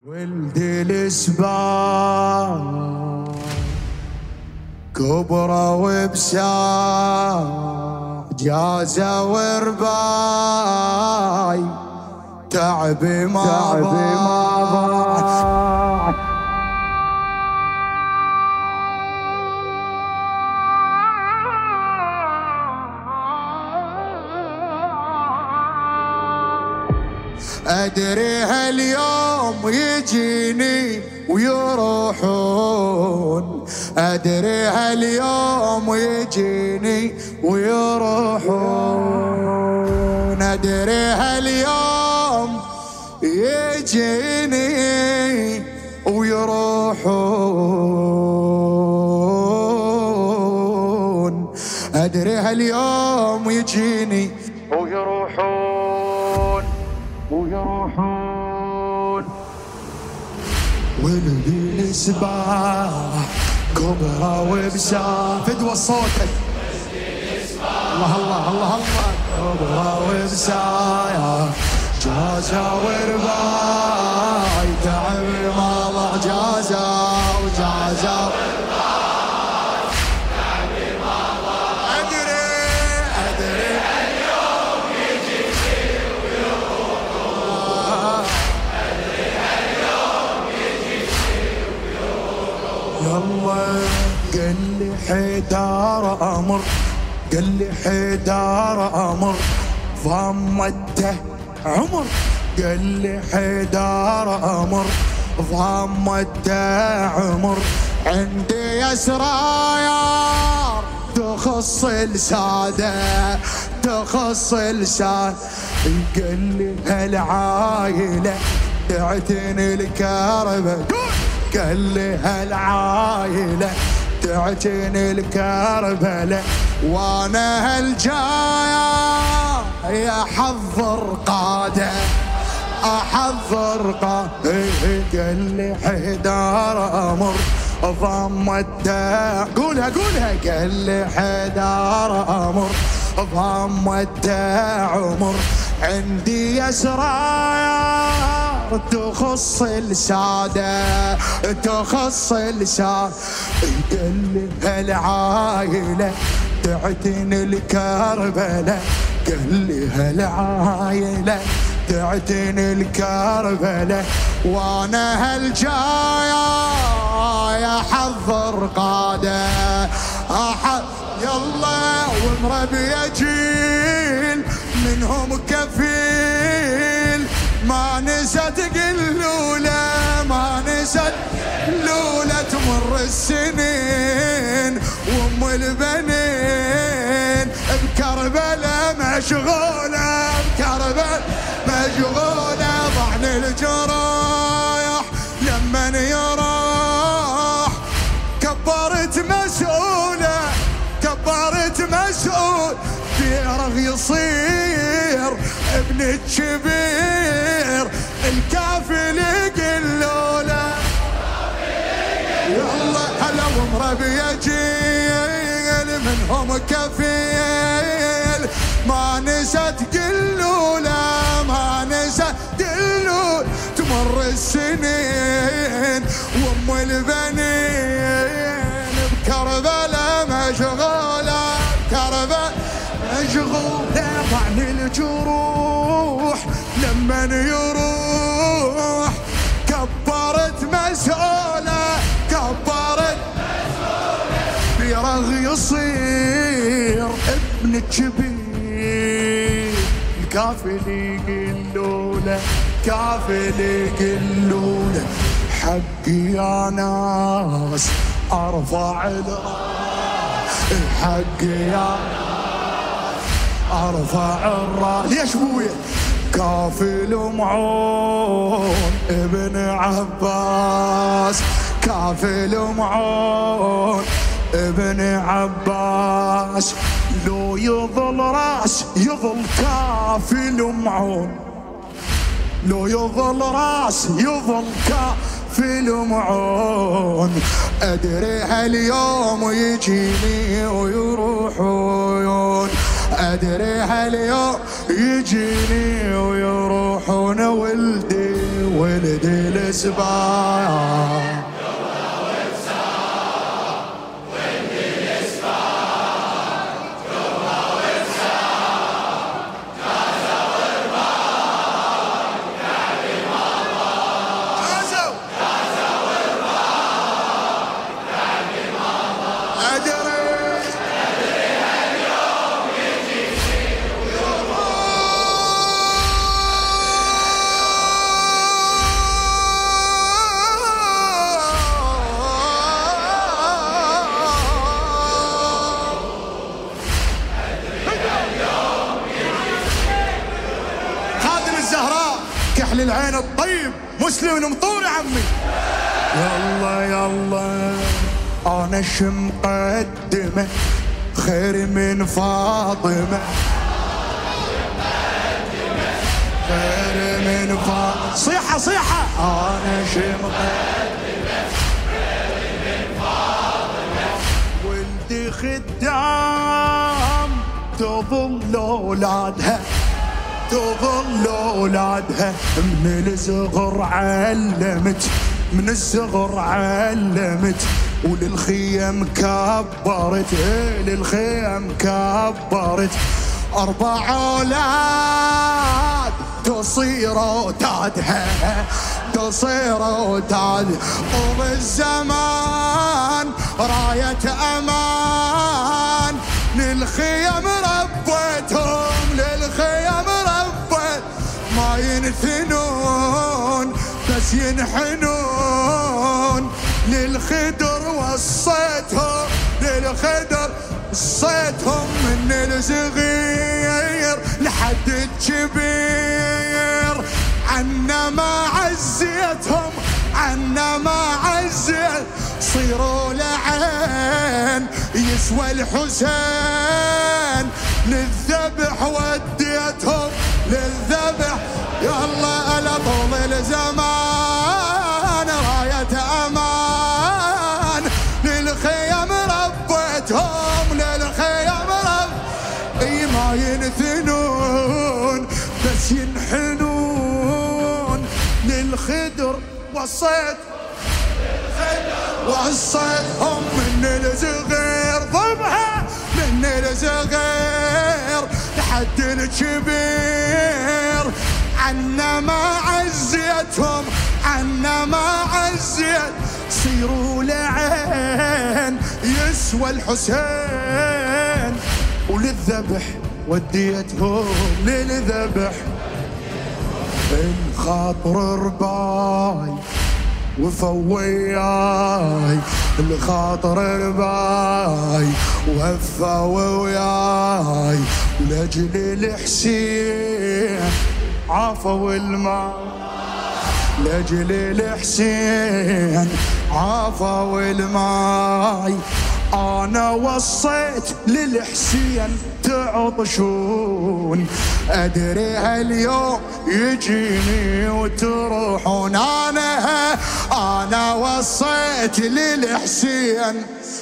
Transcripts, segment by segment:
ولدي الاسباع كبرى وبساع جازة ورباي تعبي ما ضاع. أدري هاليوم يجيني ويروحون، أدري هاليوم يجيني ويروحون، أدري هاليوم يجيني ويروحون، أدري هاليوم يجيني ويروحون. ولدي الاسباع كبرى وبساع فدوى صوتك الله الله الله الله كبرى وبساع جازة ورباي تعب ما ضاع جازة وجازة قال لي حيدار أمر، قال لي حيدار أمر ضمته عمر، قال لي حيدار أمر ضمته عمر، عندي أسرار تخص السادة تخص السادة، قال لي هالعايلة تعتني الكربة، قال لي هالعايلة تعتني الكربلة، وانا هالجاية احضر قادة احضر قادة، قال لي حيدار امر ضمته قولها قولها، قال لي حيدار امر ضمته عمر، عندي أسرار تخص السادة تخص السادة، قال لي هالعايلة تعتني الكربلة، قال لي هالعايلة تعتني الكربلة، وانا هالجاية احضر قادة يلا ومربي جيل منهم كفيل، ما نسيت قلولة ما نسيت لولا تمر السنين، وام البنين بكربلة مشغولة بكربلة مشغولة، ضعني الجراح لمن يراح، كبرت مسؤولة كبرت مسؤول، ديره يصير ابن الكبير، الكافل قلوله يلا هلا ومربي جيل منهم كفيل، ما نسيت قلوله ما نسيت قلول، تمر السنين وام البنين بكربلة مشغولة كربلة مشغولة، ضعني الجروح لمن يروح، كبرت مسؤولة كبرت مسؤولة، بيرغ يصير ابن الكبير، الكافل يقلوله كافل يقلوله، حقي يا ناس ارفع الراس، حقي يا ارفع الراس، ليش بويا كافل معون ابن عباس، كافل معون ابن عباس، لو يظل راس يظل كافل معون، لو يظل راس يظل كافل معون، ادري هاليوم يجيني ويروحون، أدري هاليوم يجيني ويروحون ولدي ولد الاسباع. كحل العين الطيب مسلم مطور يا عمي. يلا يلا انا مقدمه خير من فاطمه، خير من فاطمه. صيحه صيحه انا مقدمه خير من فاطمه، ولدي خدام تظل اولادها، تظل اولادها. من الصغر علمت، من الصغر علمت، وللخيم كبرت، للخيم كبرت. 4 اولاد تصير اولادها، تصير اولادها. طول الزمان راية امان، للخيم ربيتهم، للخيم ربيت. ما ينثنون بس ينحنون، للخدر وصيتهم، للخدر وصيتهم. من الصغير لحد الكبير، عنا ما عزيتهم، عنا ما عزيت. صيروا لعين يسوى الحسين، للذبح وديتهم، للذبح. يلا ألا طول الزمان راية أمان، للخيم ربيتهم، للخيم رب. اي ما ينثنون بس ينحنون، للخدر وصيت، وصيتهم. من الصغير ضمها، من الصغير لحد الكبير، عنا ما عزيتهم، عنا ما عزيت. صيروا لعين يسوى الحسين، وللذبح وديتهم، للذبح. الخاطر رباي وفوياي، الخاطر رباي وفا وياي، لاجل الحسين عافوا الماء، لاجل الحسين عافوا الماي. انا وصيت للحسين تعطشون، ادري هاليوم يجيني وتروحون. انا وصيت للحسين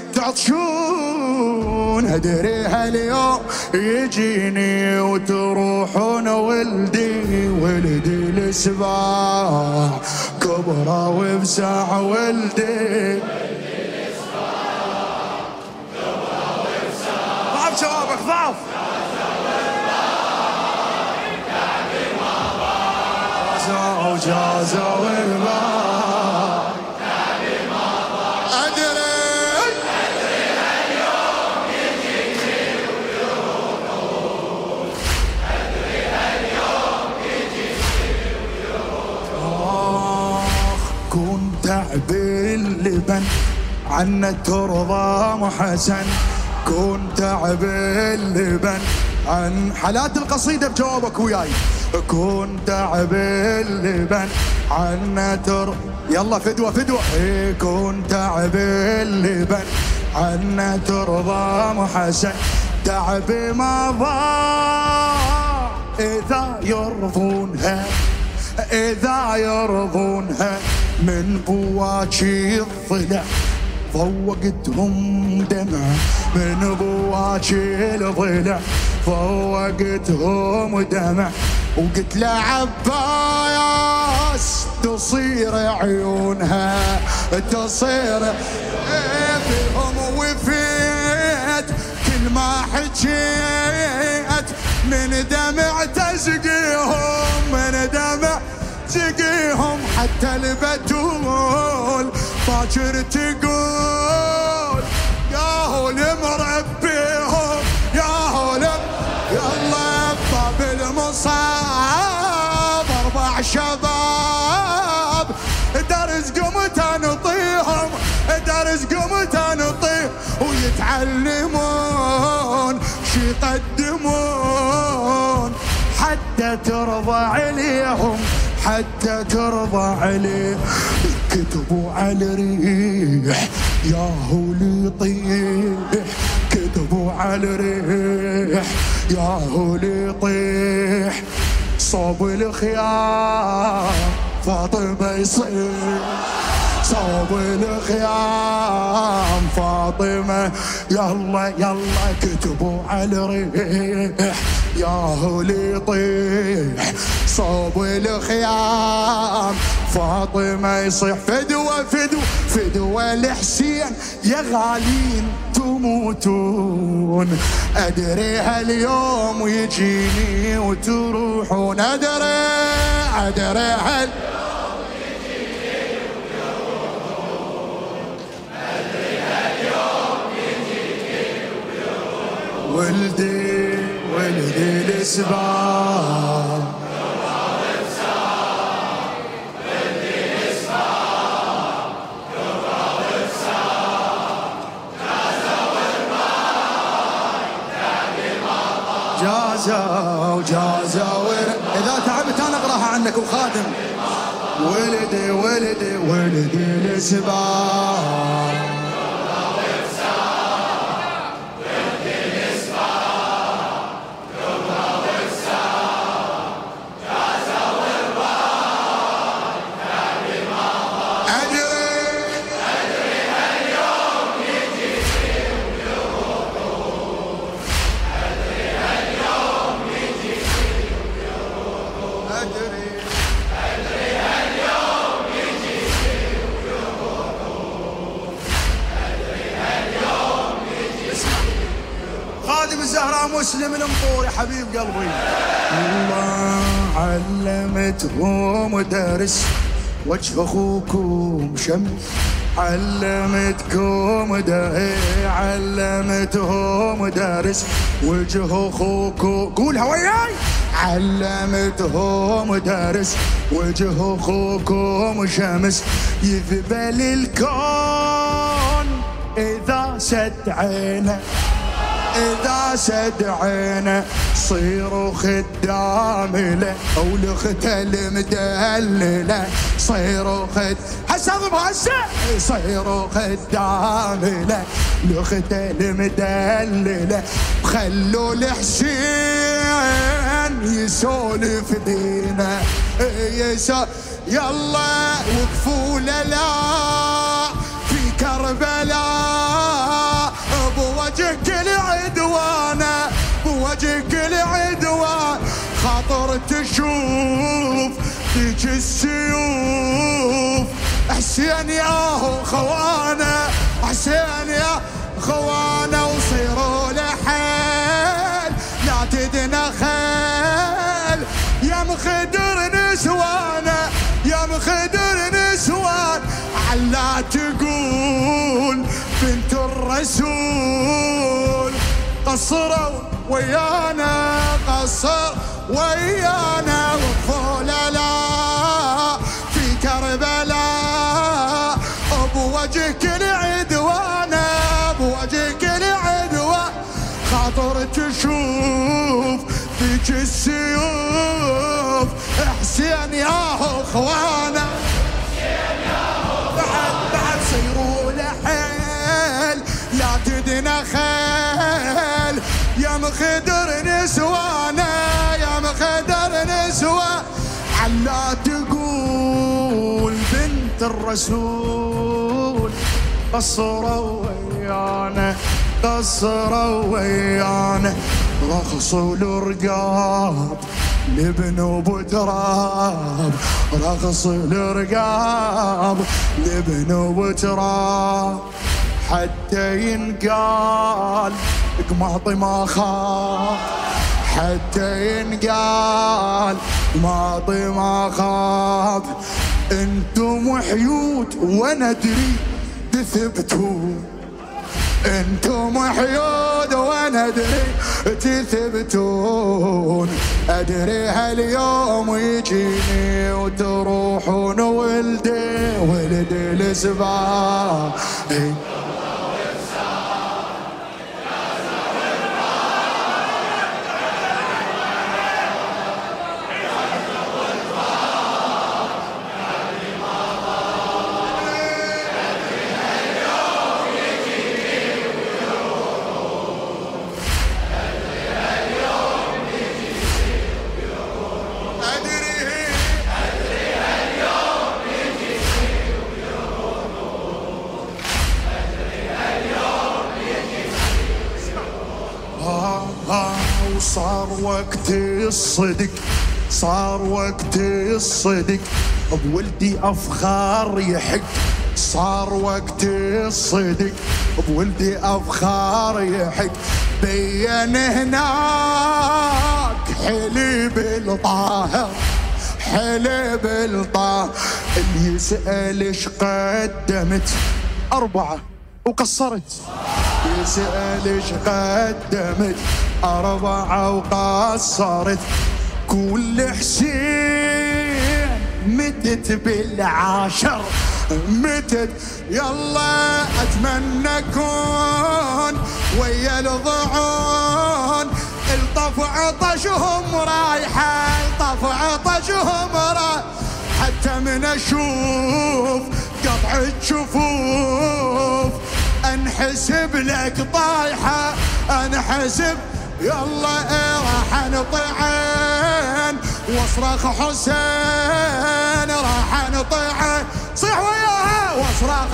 تعطشون، ادري هاليوم يجيني وتروحون. ولدي ولدي الاسباع كبرى وبساع، ولدي شبابك ضعف. جازوا والباع أدري هاليوم يجيني ويروحون، أدري هاليوم يجيني ويروحون. كون تعب اللبن عنا ترضى محسن، كون تعب اللبن عن حالات القصيدة بجوابك وياي. كون تعب اللبن عنا يلا فدوة فدوة. كون تعب اللبن عنا ترضى محسن، تعب ما ضاع إذا يرضونها، إذا يرضونها. من بواكي الضلع فوقتهم دمع من بواكي الضلع، فوقتهم دمع. وقلت له عباس تصير عيونها تصير بهم، وفيت كل ما حكيت من دمع تسقيهم، من دمع تسقيهم. حتى البتول باكر تقول يا هو مربيهم، يا هو يلا باب المصاب 4 شباب درزقهم تنطيهم، درزقهم تنطيهم، ويتعلمون شي يقدمون حتى ترضى عليهم، حتى ترضى عليه. كتبوا على الريح يا هو اللي يطيح، كتبوا على الريح يا هو اللي يطيح. صوب الخيام فاطمة يصيح، صوب الخيام فاطمة. يلا يلا كتبوا على الريح يا هو اللي يطيح، صوب الخيام فاطمة يصيح. فدوة فدوة فدوة الحسين يا غالين تموتون، أدري هاليوم يجيني وتروحون، أدري هاليوم يجيني وتروحون، أدري هاليوم يجيني وتروحون. ولدي ولدي الإسباب جازوا. إذا تعبت أنا أقراها عنك وخادم. ولدي ولدي ولدي الإسباب، الزهراء مسلم المطور يا حبيب قلبي. الله علمتهم درس وجه اخوكم شمس، علمتكم علمتهم درس وجه اخوكم. قولها وياي. علمتهم درس وجه اخوكم شمس، يذبل الكون اذا سد عينه، إذا سد عينه صيروا خدام له، ولخت المدلله صيروا حسب هسه صيروا خدام له، لخت المدلله. خلوا الحسين يسولف بينا يلا وقفوا لا في كربلاء بوجهك العدوانة، بوجهك العدوان. خاطر تشوف ذيك السيوف حسين ياهو خوانة، حسين يا خوانة. وصيروا لحيل لا تدنخل يا مخدر نسوانة، يا مخدر نسوان. علا تقول بنت الرسول قصروا ويانا، قصر ويانا. وقفوا لا في كربلاء بوجهك العدوانة، بوجهك العدوان. خاطر تشوف ذيك السيوف حسين ياهو اخوانا. بعد صيروا لحيل لا تدنخل يا مخدر نسوانا، يا مخدر نسوان. علا تقول بنت الرسول قصروا ويانا قصروا ويانا رقصوا الرقاب لبنوا بتراب رقصوا الرقاب لبنوا بتراب حتى ينقال قماطي ما خاف حتى ينقال قماطي ما خاف انتم حيوت وانا ادري تثبتون انتم حيود وانا ادري تثبتون ادري هاليوم يجيني وتروحون ولدي ولدي السباع صار وقت الصدق صار وقت الصدق بولدي أفخار يحق صار وقت الصدق بولدي أفخار يحق بين هناك حليب الطاهر حليب الطاهر اللي يسأل ايش قدمت 4 وقصرت يسأل ايش قدمت 4 وقصرت كل حسين متت بالعاشر متت يلا اتمنى اكون ويا الضعون الطف عطشهم رايحه الطف عطشهم رايحه حتى من اشوف قطع الشفوف انحسب لك طايحه انحسب يلا راح نطيعن واصرخ حسين راح نطيعن صيح وياها واصرخ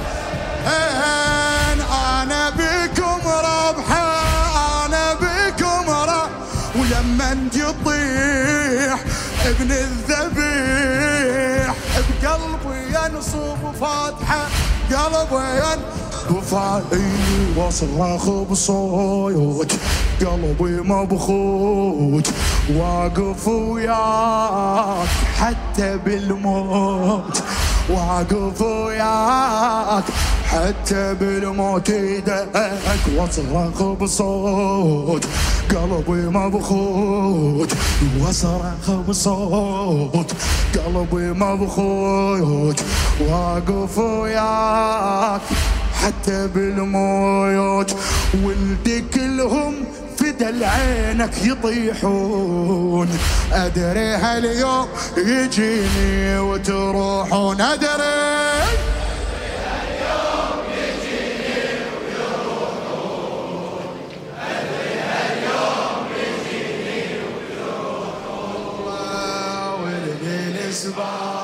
حسين انا بكم ربحه انا بكم ربح ولما يطيح ابن الذبيح بقلبي ينصب فاتحه قلبي بفاعي واصرخ بصوت قلبي مبخوت واقف وياك حتى بالموت واقف وياك حتى بالموت ايدك واصرخ بصوت قلبي مبخوت واصرخ بصوت قلبي مبخوت واقف وياك حتى بالموت ولدي كلهم فدى عينك يطيحون ادري هاليوم يجيني وتروحون ادري هاليوم يجيني ويروحون ادري هاليوم يجيني ويروحون ولدي الاسبوع